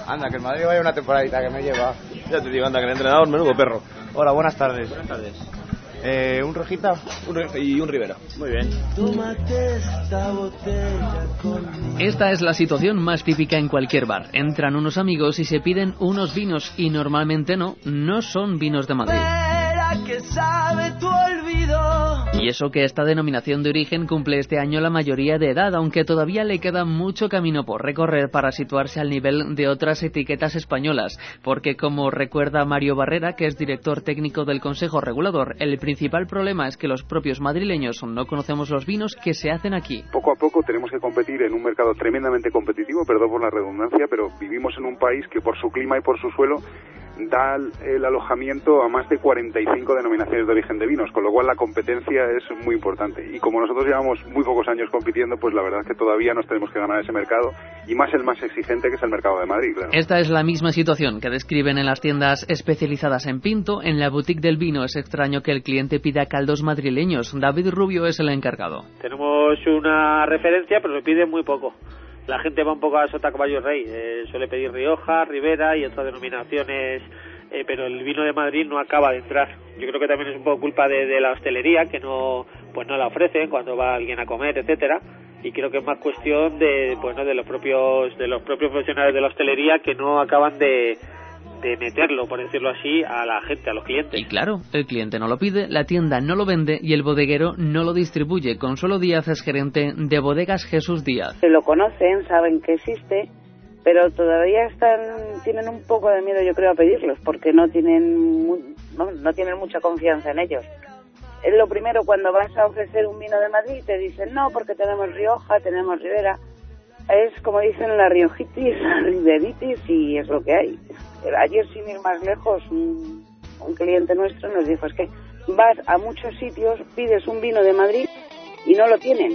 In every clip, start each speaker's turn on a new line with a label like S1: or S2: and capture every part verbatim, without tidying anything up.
S1: Anda, que el Madrid vaya una temporadita que me lleva.
S2: Ya te digo, anda, que el entrenador, menudo perro.
S1: Hola, buenas tardes.
S2: Buenas tardes.
S1: Eh, ¿Un Rojita?
S2: Un, y un Rivera. Muy bien.
S3: Esta es la situación más típica en cualquier bar. Entran unos amigos y se piden unos vinos y normalmente no, no son vinos de Madrid. Que sabe tu olvido. Y eso que esta denominación de origen cumple este año la mayoría de edad, aunque todavía le queda mucho camino por recorrer para situarse al nivel de otras etiquetas españolas, porque como recuerda Mario Barrera, que es director técnico del Consejo Regulador, el principal problema es que los propios madrileños no conocemos los vinos que se hacen aquí.
S4: Poco a poco tenemos que competir en un mercado tremendamente competitivo, perdón por la redundancia, pero vivimos en un país que por su clima y por su suelo da el alojamiento a más de cuarenta y cinco denominaciones de origen de vinos, con lo cual la competencia es muy importante. Y como nosotros llevamos muy pocos años compitiendo, pues la verdad es que todavía nos tenemos que ganar ese mercado, y más el más exigente, que es el mercado de Madrid, claro.
S3: Esta es la misma situación que describen en las tiendas especializadas en Pinto. En la boutique del vino es extraño que el cliente pida caldos madrileños. David Rubio es el encargado.
S5: Tenemos una referencia, pero se pide muy poco. La gente va un poco a Sota Caballo Rey, eh, suele pedir Rioja, Ribera y otras denominaciones, eh, pero el vino de Madrid no acaba de entrar. Yo creo que también es un poco culpa de, de la hostelería, que no pues no la ofrecen cuando va alguien a comer, etcétera. Y creo que es más cuestión de bueno de los propios de los propios profesionales de la hostelería, que no acaban de de meterlo, por decirlo así, a la gente, a los clientes.
S3: Y claro, el cliente no lo pide, la tienda no lo vende y el bodeguero no lo distribuye. Consuelo Díaz es gerente de Bodegas Jesús Díaz.
S6: Lo conocen, saben que existe, pero todavía están tienen un poco de miedo, yo creo, a pedirlos, porque no tienen no, no tienen mucha confianza en ellos. Es lo primero, cuando vas a ofrecer un vino de Madrid, te dicen no, porque tenemos Rioja, tenemos Ribera. Es como dicen, la riojitis, la riberitis, y es lo que hay. Ayer, sin ir más lejos, un, un cliente nuestro nos dijo, es que vas a muchos sitios, pides un vino de Madrid y no lo tienen.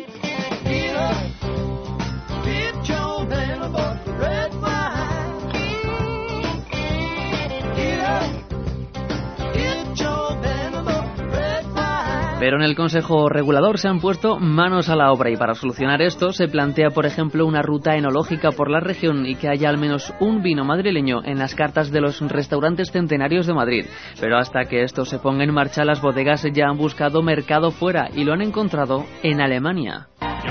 S3: Pero en el Consejo Regulador se han puesto manos a la obra y para solucionar esto se plantea, por ejemplo, una ruta enológica por la región y que haya al menos un vino madrileño en las cartas de los restaurantes centenarios de Madrid. Pero hasta que esto se ponga en marcha, las bodegas ya han buscado mercado fuera y lo han encontrado en Alemania.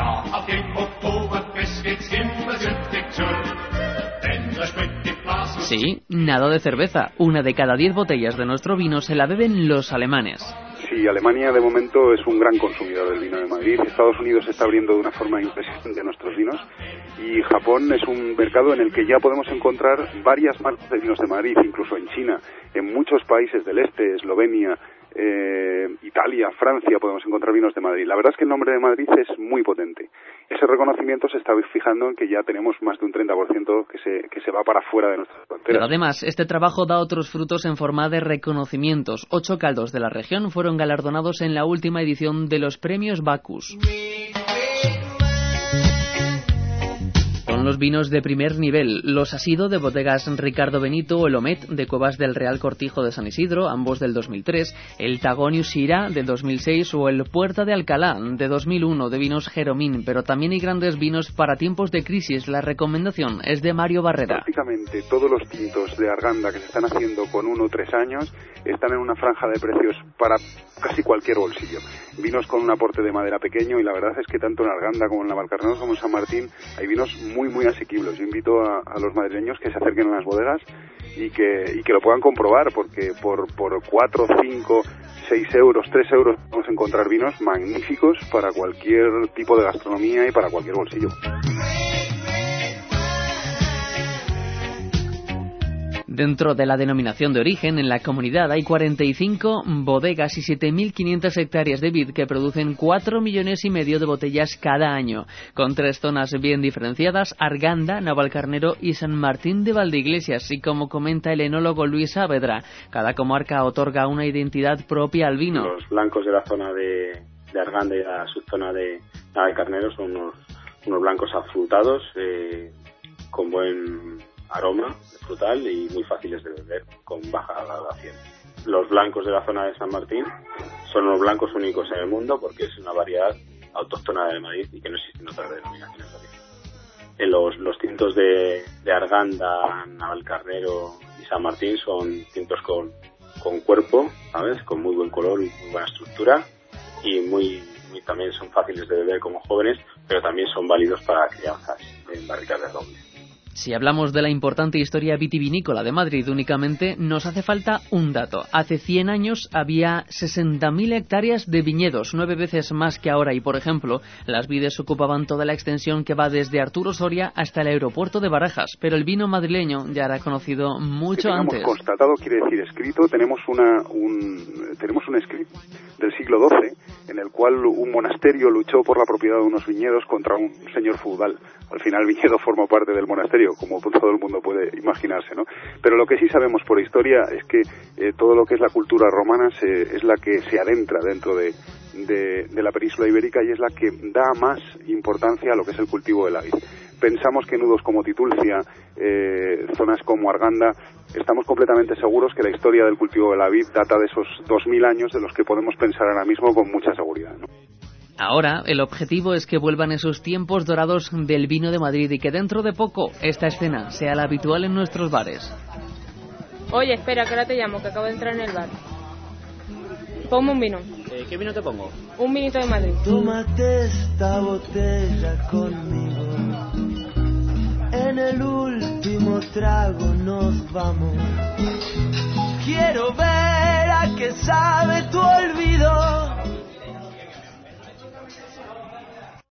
S3: Sí, nada de cerveza. Una de cada diez botellas de nuestro vino se la beben los alemanes.
S4: Sí, Alemania de momento es un gran consumidor del vino de Madrid. Estados Unidos se está abriendo de una forma impresionante a nuestros vinos. Y Japón es un mercado en el que ya podemos encontrar varias marcas de vinos de Madrid, incluso en China, en muchos países del este, Eslovenia, eh, Italia, Francia, podemos encontrar vinos de Madrid. La verdad es que el nombre de Madrid es muy potente. Ese reconocimiento se está fijando en que ya tenemos más de un treinta por ciento que se, que se va para fuera de nuestras fronteras.
S3: Pero además, este trabajo da otros frutos en forma de reconocimientos. Ocho caldos de la región fueron galardonados en la última edición de los premios Bacchus. Son los vinos de primer nivel. Los ha sido de bodegas Ricardo Benito o el Omet de Cuevas del Real Cortijo de San Isidro, ambos del dos mil tres, el Tagonius Syrah de dos mil seis o el Puerta de Alcalá de dos mil uno de vinos Jeromín. Pero también hay grandes vinos para tiempos de crisis. La recomendación es de Mario Barrera.
S4: Prácticamente todos los tintos de Arganda que se están haciendo con uno o tres años están en una franja de precios para casi cualquier bolsillo. Vinos con un aporte de madera pequeño, y la verdad es que tanto en Arganda como en Navalcarnero como en San Martín hay vinos muy muy asequibles. Yo invito a, a los madrileños que se acerquen a las bodegas y que y que lo puedan comprobar, porque por por cuatro, cinco, seis euros, tres euros podemos encontrar vinos magníficos para cualquier tipo de gastronomía y para cualquier bolsillo.
S3: Dentro de la denominación de origen, en la comunidad hay cuarenta y cinco bodegas y siete mil quinientas hectáreas de vid que producen cuatro millones y medio de botellas cada año, con tres zonas bien diferenciadas: Arganda, Navalcarnero y San Martín de Valdeiglesias. Y como comenta el enólogo Luis Saavedra, cada comarca otorga una identidad propia al vino.
S7: Los blancos de la zona de, de Arganda y la subzona de Navalcarnero son unos, unos blancos afrutados, eh, con buen aroma frutal y muy fáciles de beber, con baja graduación. Los blancos de la zona de San Martín son los blancos únicos en el mundo, porque es una variedad autóctona de Madrid y que no existe en otras denominaciones de origen. en los, los tintos de, de Arganda, Navalcarnero y San Martín son tintos con, con cuerpo, ¿sabes? Con muy buen color y muy buena estructura, y muy, muy también son fáciles de beber como jóvenes, pero también son válidos para crianzas en barricas de roble.
S3: Si hablamos de la importante historia vitivinícola de Madrid únicamente, nos hace falta un dato. Hace cien años había sesenta mil hectáreas de viñedos, nueve veces más que ahora, y por ejemplo, las vides ocupaban toda la extensión que va desde Arturo Soria hasta el aeropuerto de Barajas, pero el vino madrileño ya era conocido mucho
S4: que
S3: antes.
S4: Constatado quiere decir escrito. Tenemos una un tenemos un escrito del siglo doce en el cual un monasterio luchó por la propiedad de unos viñedos contra un señor feudal. Al final el viñedo forma parte del monasterio, como todo el mundo puede imaginarse, ¿no? Pero lo que sí sabemos por historia es que eh, todo lo que es la cultura romana se, es la que se adentra dentro de, de, de la península ibérica, y es la que da más importancia a lo que es el cultivo de la vid. Pensamos que nudos como Titulcia, eh, zonas como Arganda, estamos completamente seguros que la historia del cultivo de la vid data de esos dos mil años de los que podemos pensar ahora mismo con mucha seguridad, ¿no?
S3: Ahora, el objetivo es que vuelvan esos tiempos dorados del vino de Madrid y que dentro de poco esta escena sea la habitual en nuestros bares.
S8: Oye, espera, que ahora te llamo, que acabo de entrar en el bar. Ponme un vino.
S2: Eh, ¿Qué vino te pongo?
S8: Un vinito de Madrid.
S9: Tómate esta botella conmigo. En el último trago nos vamos. Quiero ver a qué sabe tu olvido.